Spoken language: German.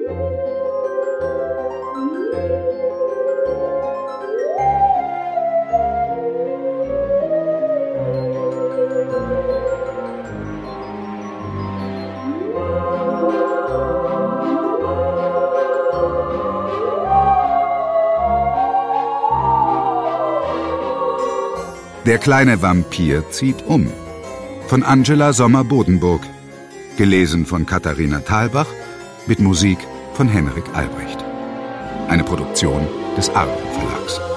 Der kleine Vampir zieht um. Von Angela Sommer-Bodenburg. Gelesen von Katharina Thalbach. Mit Musik von Henrik Albrecht. Eine Produktion des Argon Verlags.